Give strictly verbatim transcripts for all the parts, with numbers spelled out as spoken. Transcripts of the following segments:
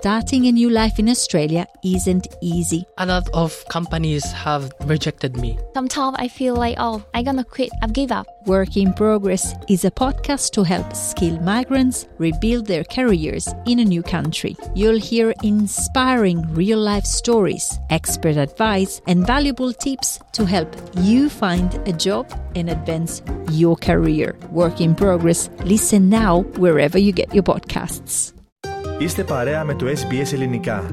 starting a new life in Australia isn't easy. A lot of companies have rejected me. Sometimes I feel like, oh, I'm gonna quit, I've give up. Work in Progress is a podcast to help skilled migrants rebuild their careers in a new country. You'll hear inspiring real-life stories, expert advice, and valuable tips to help you find a job and advance your career. Work in Progress. Listen now wherever you get your podcasts. Είστε παρέα με το ες μπι ες Ελληνικά.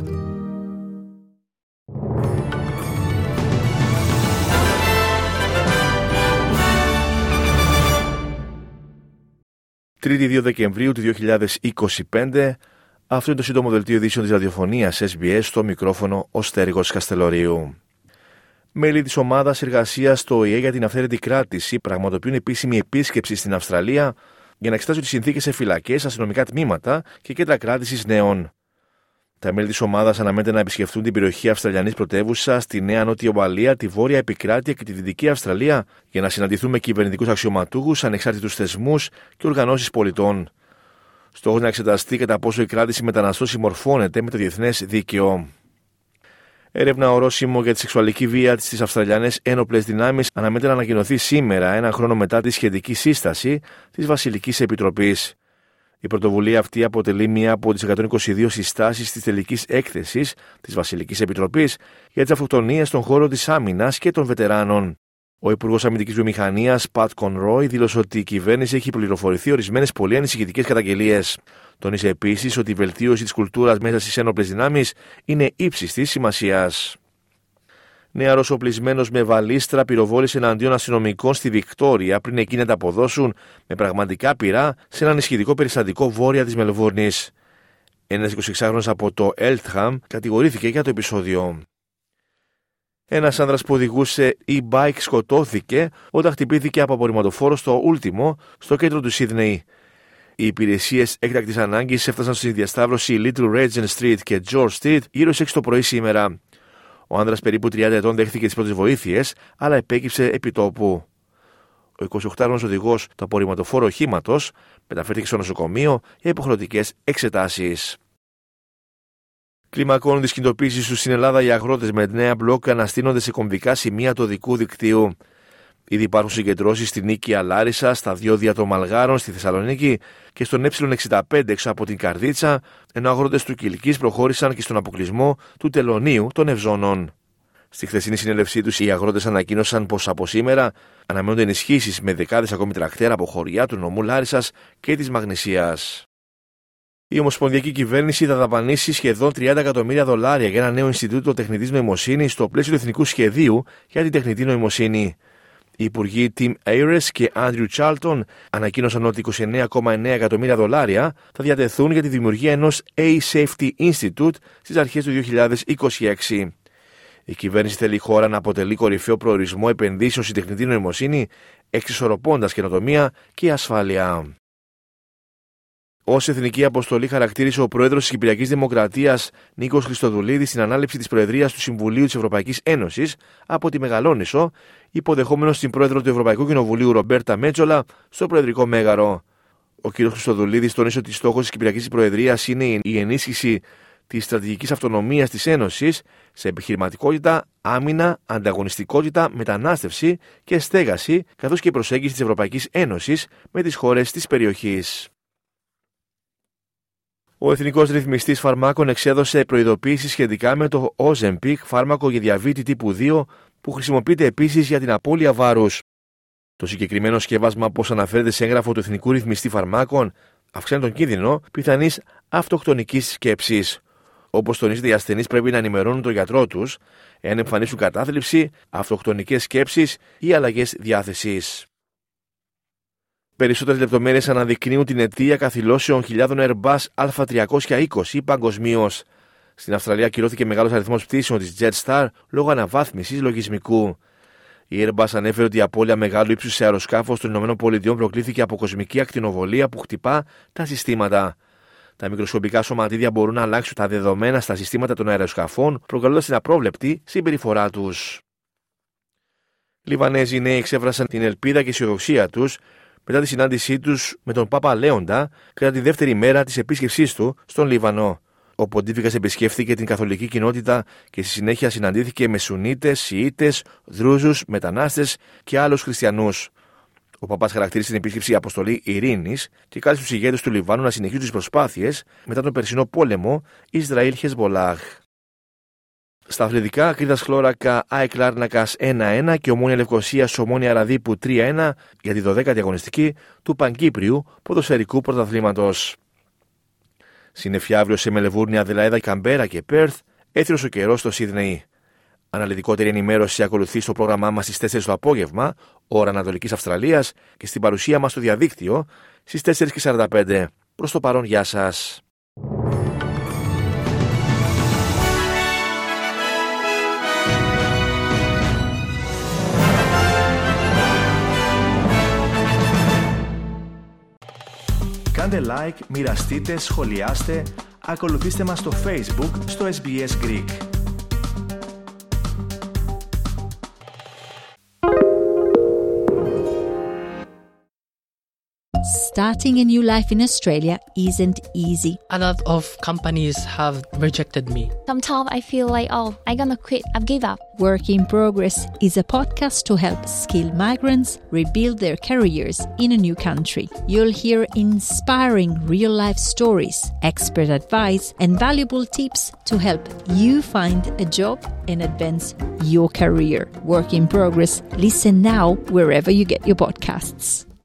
Τρίτη δύο Δεκεμβρίου του δύο χιλιάδες είκοσι πέντε. Αυτό είναι το σύντομο δελτίο ειδήσεων της ραδιοφωνίας ες μπι ες, στο μικρόφωνο ο Στέριγος Καστελορίου. Μέλη της ομάδας εργασίας στο ΟΗΕ για την αυθαίρετη κράτηση πραγματοποιούν επίσημη επίσκεψη στην Αυστραλία για να εξετάσουν τις συνθήκες σε φυλακές, αστυνομικά τμήματα και κέντρα κράτησης νέων. Τα μέλη της ομάδας αναμένεται να επισκεφθούν την περιοχή Αυστραλιανής πρωτεύουσα, τη Νέα Νότια Ουαλία, τη Βόρεια Επικράτεια και τη Δυτική Αυστραλία για να συναντηθούν με κυβερνητικούς αξιωματούχους, ανεξάρτητους θεσμούς και οργανώσεις πολιτών. Στόχος να εξεταστεί κατά πόσο η κράτηση μεταναστών συμμορφώνεται με το διεθνές δίκαιο. Έρευνα ορόσημο για τη σεξουαλική βία στις Αυστραλιανές ένοπλες δυνάμεις αναμένεται να ανακοινωθεί σήμερα, ένα χρόνο μετά τη σχετική σύσταση της Βασιλικής Επιτροπής. Η πρωτοβουλία αυτή αποτελεί μία από τις εκατόν είκοσι δύο συστάσεις της τελικής έκθεσης της Βασιλικής Επιτροπής για τις αυτοκτονίες στον χώρο της άμυνας και των βετεράνων. Ο Υπουργός Αμυντικής Βιομηχανίας, Πατ Κονρόι, δήλωσε ότι η κυβέρνηση έχει πληροφορηθεί ορισμένες πολύ ανησυχητικές καταγγελίες. Τόνισε επίσης ότι η βελτίωση της κουλτούρας μέσα στις ένοπλες δυνάμεις είναι ύψιστης σημασίας. Νεαρός οπλισμένος με βαλίστρα πυροβόλησε εναντίον αστυνομικών στη Βικτόρια πριν εκείνοι τα αποδώσουν με πραγματικά πυρά σε ένα ανησυχητικό περιστατικό βόρεια της Μελβούρνης. Ένας εικοσιεξάχρονος από το Eltham κατηγορήθηκε για το επεισόδιο. Ένας άνδρας που οδηγούσε e-bike σκοτώθηκε όταν χτυπήθηκε από απορριμματοφόρο στο Ούλτιμο, στο κέντρο του Σίδνεϊ. Οι υπηρεσίες έκτακτης ανάγκης έφτασαν στη διασταύρωση Little Regent Street και George Street γύρω στις έξι το πρωί σήμερα. Ο άνδρας περίπου τριάντα ετών δέχθηκε τις πρώτες βοήθειες, αλλά επέκυψε επί τόπου. Ο εικοσιοκτάχρονος οδηγός του απορριμματοφόρου οχήματος μεταφέρθηκε στο νοσοκομείο για υποχρεωτικές εξετάσεις. Κλιμακώνουν τις κινητοποίησεις τους στην Ελλάδα οι αγρότες με νέα μπλοκ αναστείνονται σε κομβικά σημεία του οδικού δικτύου. Ήδη υπάρχουν συγκεντρώσεις στην Νίκαια Λάρισα, στα διόδια των Μαλγάρων στη Θεσσαλονίκη και στον ε εξήντα πέντε έξω από την Καρδίτσα, ενώ αγρότες του Κιλκής προχώρησαν και στον αποκλεισμό του Τελωνίου των Ευζώνων. Στη χθεσινή συνέλευσή τους, οι αγρότες ανακοίνωσαν πως από σήμερα αναμένονται ενισχύσεις με δεκάδες ακόμη τρακτέρ από χωριά του νομού Λάρισσας και της Μαγνησίας. Η Ομοσπονδιακή Κυβέρνηση θα δαπανίσει σχεδόν τριάντα εκατομμύρια δολάρια για ένα νέο Ινστιτούτο Τεχνητής Νοημοσύνης στο πλαίσιο του Εθνικού Σχεδίου για την Τεχνητή Νοημοσύνη. Οι υπουργοί Tim Ayres και Andrew Charlton ανακοίνωσαν ότι είκοσι εννέα κόμμα εννέα εκατομμύρια δολάρια θα διατεθούν για τη δημιουργία ενός A-Safety Institute στις αρχές του δύο χιλιάδες είκοσι έξι. Η κυβέρνηση θέλει η χώρα να αποτελεί κορυφαίο προορισμό επενδύσεων στην τεχνητή νοημοσύνη, εξισορροπώντας καινοτομία και ασφάλεια. Ως εθνική αποστολή χαρακτήρισε ο πρόεδρος της Κυπριακής Δημοκρατίας Νίκος Χριστοδουλίδης την ανάληψη της Προεδρίας του Συμβουλίου της Ευρωπαϊκής Ένωσης από τη Μεγαλόνισσο, υποδεχόμενος την πρόεδρο του Ευρωπαϊκού Κοινοβουλίου Ρομπέρτα Μέτσολα στο προεδρικό μέγαρο. Ο κ. Χριστοδουλίδης τόνισε ότι στόχος της Κυπριακής Προεδρίας είναι η ενίσχυση της στρατηγικής αυτονομίας της Ένωσης σε επιχειρηματικότητα, άμυνα, ανταγωνιστικότητα, μετανάστευση και στέγαση, καθώς και η προσέγγιση της Ευρωπαϊκής Ένωσης με τις χώρες της περιοχής. Ο Εθνικός Ρυθμιστής Φαρμάκων εξέδωσε προειδοποίηση σχετικά με το Ozempic, φάρμακο για διαβήτη τύπου δύο, που χρησιμοποιείται επίσης για την απώλεια βάρους. Το συγκεκριμένο σκεύασμα, όπως αναφέρεται σε έγγραφο του Εθνικού Ρυθμιστή Φαρμάκων, αυξάνει τον κίνδυνο πιθανής αυτοκτονικής σκέψης. Όπως τονίζεται, οι ασθενείς πρέπει να ενημερώνουν τον γιατρό τους εάν εμφανίσουν κατάθλιψη, αυτοκτονικές σκέψεις ή αλλαγές διάθεσης. Περισσότερες λεπτομέρειες αναδεικνύουν την αιτία καθυλώσεων χιλιάδων Airbus Α τριακόσια είκοσι παγκοσμίως. Στην Αυστραλία ακυρώθηκε μεγάλος αριθμός πτήσεων της Jetstar λόγω αναβάθμισης λογισμικού. Η Airbus ανέφερε ότι η απώλεια μεγάλου ύψους σε αεροσκάφος των ΗΠΑ προκλήθηκε από κοσμική ακτινοβολία που χτυπά τα συστήματα. Τα μικροσκοπικά σωματίδια μπορούν να αλλάξουν τα δεδομένα στα συστήματα των αεροσκαφών, προκαλώντας την απρόβλεπτη συμπεριφορά τους. Λιβανέζοι νέοι εξέφρασαν την ελπίδα και αισιοδοξία τους μετά τη συνάντησή τους με τον Πάπα Λέοντα κατά τη δεύτερη μέρα της επίσκεψής του στον Λίβανο. ο Ποντίφικας επισκέφθηκε την καθολική κοινότητα και στη συνέχεια συναντήθηκε με Σουνίτες, Σιήτες, Δρούζους, μετανάστες και άλλους χριστιανούς. Ο Παπάς χαρακτήρισε την επίσκεψη αποστολή ειρήνης και κάλεσε τους ηγέτες του Λιβάνου να συνεχίσουν τις προσπάθειες μετά τον περσινό πόλεμο Ισραήλ-Χεσμολάχ. Στα αθλητικά, Κρήτας Χλώρακα, ΑΕΚ Λάρνακας ένα ένα και Ομόνια Λευκωσίας Ομόνια Ραδίπου τρία ένα για τη δωδέκατη αγωνιστική του Παγκύπριου ποδοσφαιρικού πρωταθλήματος. Συννεφιά αύριο σε Μελβούρνη, Αδελαίδα, Καμπέρα και Πέρθ, έθριος ο καιρός στο Σίδνεϊ. Αναλυτικότερη ενημέρωση ακολουθεί στο πρόγραμμά μας στις τέσσερις το απόγευμα, ώρα Ανατολικής Αυστραλίας, και στην παρουσία μας στο διαδίκτυο στις τέσσερις και σαράντα πέντε. Προς το παρόν, γεια σας. Κάντε like, μοιραστείτε, σχολιάστε, ακολουθήστε μας στο Facebook, στο ες μπι ες Greek. Starting a new life in Australia isn't easy. A lot of companies have rejected me. Sometimes I feel like, oh, I'm gonna quit. I've give up. Work in Progress is a podcast to help skilled migrants rebuild their careers in a new country. You'll hear inspiring real-life stories, expert advice, and valuable tips to help you find a job and advance your career. Work in Progress. Listen now wherever you get your podcasts.